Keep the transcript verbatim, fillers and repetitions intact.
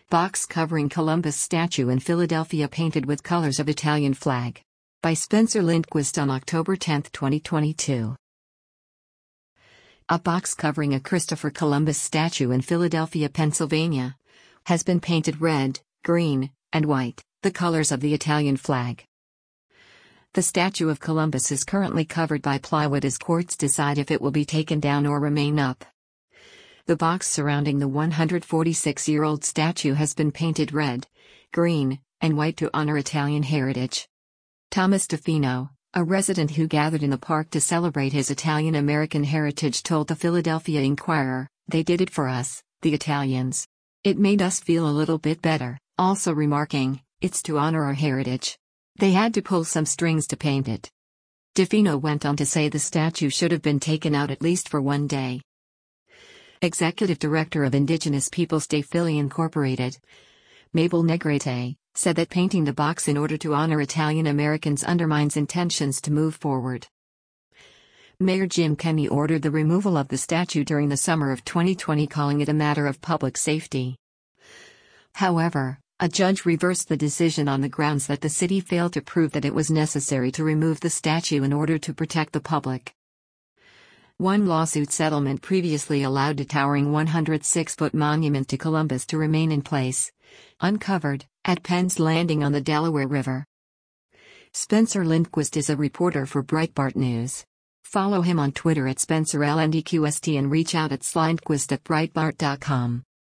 Box covering Columbus statue in Philadelphia painted with colors of Italian flag. By Spencer Lindquist on October tenth, twenty twenty-two. A box covering a Christopher Columbus statue in Philadelphia, Pennsylvania, has been painted red, green, and white, the colors of the Italian flag. The statue of Columbus is currently covered by plywood as courts decide if it will be taken down or remain up. The box surrounding the one hundred forty-six-year-old statue has been painted red, green, and white to honor Italian heritage. Thomas DeFino, a resident who gathered in the park to celebrate his Italian-American heritage, told the Philadelphia Inquirer, "They did it for us, the Italians. It made us feel a little bit better," also remarking, "It's to honor our heritage. They had to pull some strings to paint it." DeFino went on to say the statue should have been taken out at least for one day. Executive Director of Indigenous Peoples Day Philly Incorporated, Mabel Negrete, said that painting the box in order to honor Italian Americans undermines intentions to move forward. Mayor Jim Kenney ordered the removal of the statue during the summer of twenty twenty, calling it a matter of public safety. However, a judge reversed the decision on the grounds that the city failed to prove that it was necessary to remove the statue in order to protect the public. One lawsuit settlement previously allowed the towering one hundred six foot monument to Columbus to remain in place, uncovered, at Penn's Landing on the Delaware River. Spencer Lindquist is a reporter for Breitbart News. Follow him on Twitter at Spencer L N D Q S T and reach out at slindquist at breitbart dot com.